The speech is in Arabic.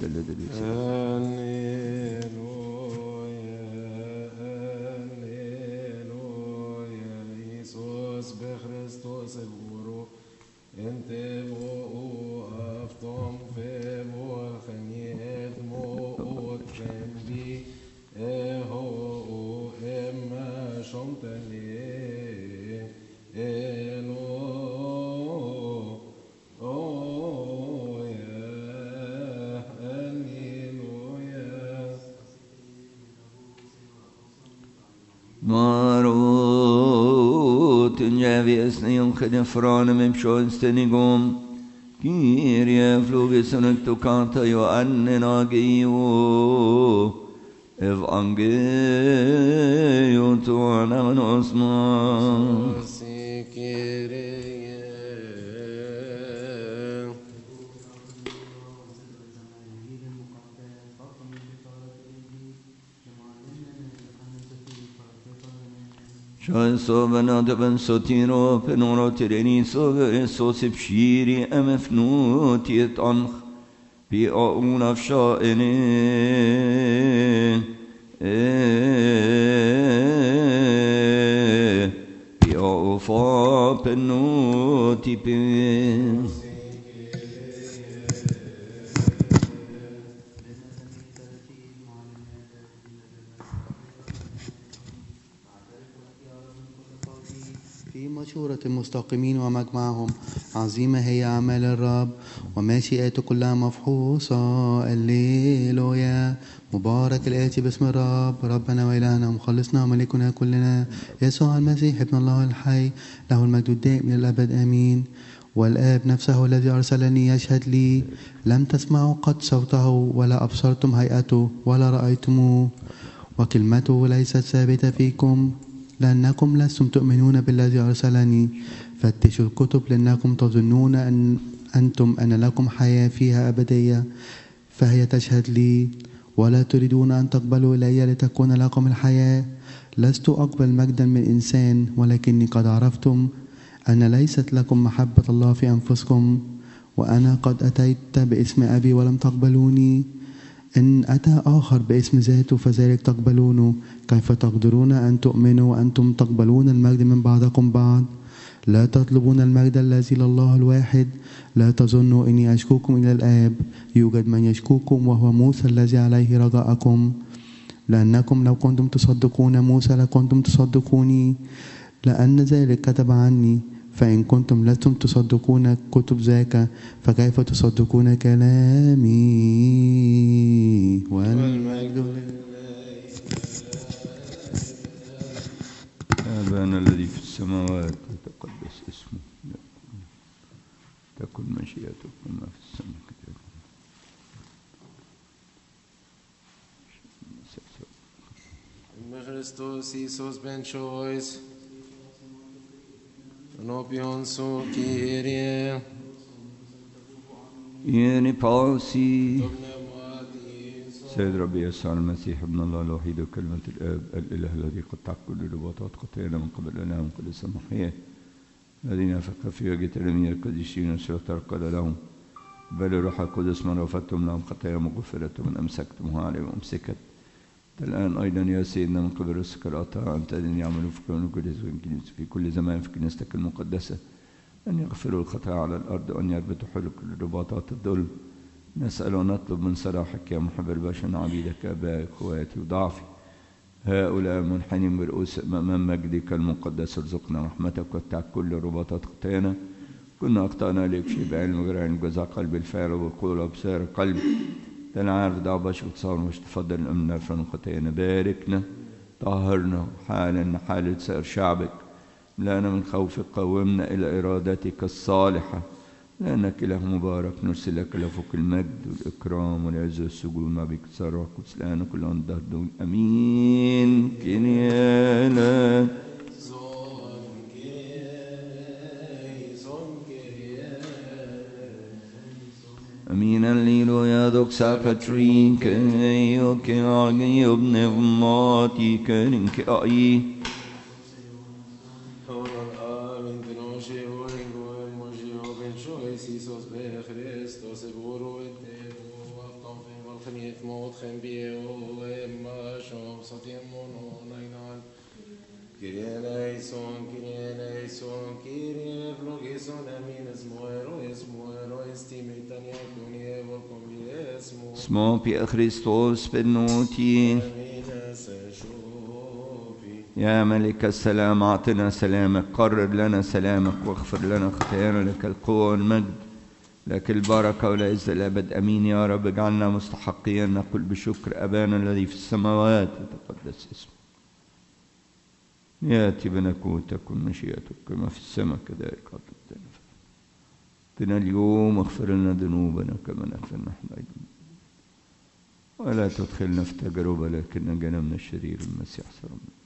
delle delizie. Iisus Christus evuro ente mo aftom fe mo khaniet mo trembi eho emma shomtani elo oh yeah hallelujah Marot injaviesni onkhedin franem imshoinstenigom Kyrie flogisonuk tokanta jo annenagio Evangelion tuanam osma Şahin soğbana da ben sotiro penoro tireni soğu sosip şiiri emefnutiyet anх bi aun afşaini bi aufa penutipin في مشورة المستقيمين ومجمعهم عظيمة هي أعمال الرب ومشيئته كلها مفحوصة. الليلويا مبارك الآتي باسم الرب ربنا وإلهنا ومخلصنا وملكنا كلنا يسوع المسيح ابن الله الحي له المجد الدائم إلى الأبد آمين. والآب نفسه الذي أرسلني يشهد لي لم تسمعوا قد صوته ولا أبصرتم هيئته ولا رأيتموه وكلمته ليست ثابتة فيكم لأنكم لستم تؤمنون بالذي أرسلني. فتشوا الكتب لأنكم تظنون أن لكم حياة فيها أبدية فهي تشهد لي ولا تريدون أن تقبلوا إلي لتكون لكم الحياة. لست أقبل مجدا من إنسان ولكني قد عرفتم أن ليست لكم محبة الله في أنفسكم وأنا قد أتيت باسم أبي ولم تقبلوني. إن أتى آخر باسم ذاته فذلك تقبلونه. كيف تقدرون أن تؤمنوا وأنتم تقبلون المجد من بعضكم بعض؟ لا تطلبون المجد الذي لله الواحد. لا تظنوا إني أشكوكم إلى الآب. يوجد من يشكوكم وهو موسى الذي عليه رجاءكم. لأنكم لو كنتم تصدقون موسى لكنتم تصدقوني لأن ذلك كتب عني. فإن كنتم لستم تصدقون كتب ذاك فكيف تصدقون كلامي؟ والمجد لله. أبانا الذي في السماوات يتقدس اسمه تكن مشيئتك كما في السماء كذلك. Christus Iisus ben choice Nopion su Kyrie يني باسي سيد ربي يسوع المسيح ابن الله الوحيد وكلمة الآب الإله الذي قد تعقل الرباطات قطعنا من قبل الأنام كل سمحية الذين فك في وجه تلاميذ القديسين وترقد لهم بل الروح القدس من رفضتم لهم خطايا مغفرة من أمسكتمها عليهم أمسكت الآن أيضا يا سيدنا من قبل رزقك العطاء أنت الذين يعملوا في كل زمان في كنيستك المقدسة أن يغفروا الخطايا على الأرض وأن يربطوا حلق رباطات الظلم. نسأل ونطلب من صلاحك يا محب البشر عبيدك أبائي إخواتي وضعفي هؤلاء منحنين برؤوس أمام مجدك المقدس ارزقنا رحمتك واتعك كل رباطات خطايانا. كنا أخطأنا إليك شيء بعلم وغير علم جزاء قلب الفعل والقول وأبصار القلب تنعرف دعوة وتصور مش تفضل الأمن نرفع خطايانا. باركنا طهرنا حالا حالة سائر شعبك لنا من خوفك قومنا إلى إرادتك الصالحة لأنك إله مبارك نرسل لك لفوق المجد والإكرام والعز والسجود ما بك تصرف قدس الآن كل عن الدهر دون أمين. كنيانا أمين الليلو يا دوكسا كاترين كيو كيارجي ابن فماتي كرين كأي Iisus be Christos evoro et Devo, förnyet mot Chembie och Emma som satt igenom och innan. Kyrie eleison, Kyrie vlogison, amines moerois, timitania, kunie, volcom viesmo. اسمه بي خريستوس بنوتي Amines شوفي. يا ملك السلام أعطنا سلامك، قرر لنا سلامك واغفر لنا خطايانا، لك القوة والمجد، لك البركة والعزة الأبد. أمين يا رب. اجعلنا مستحقين نقول بشكر أبانا الذي في السماوات يتقدس اسمك، يأتي بملكوتك تكن مشيئتك كما في السماء كذلك على الأرض. اعطنا اليوم واغفر لنا ذنوبنا كما نغفر نحن أيضا، ولا تدخلنا في تجربة لكن نجنا من الشرير. المسيح سلام.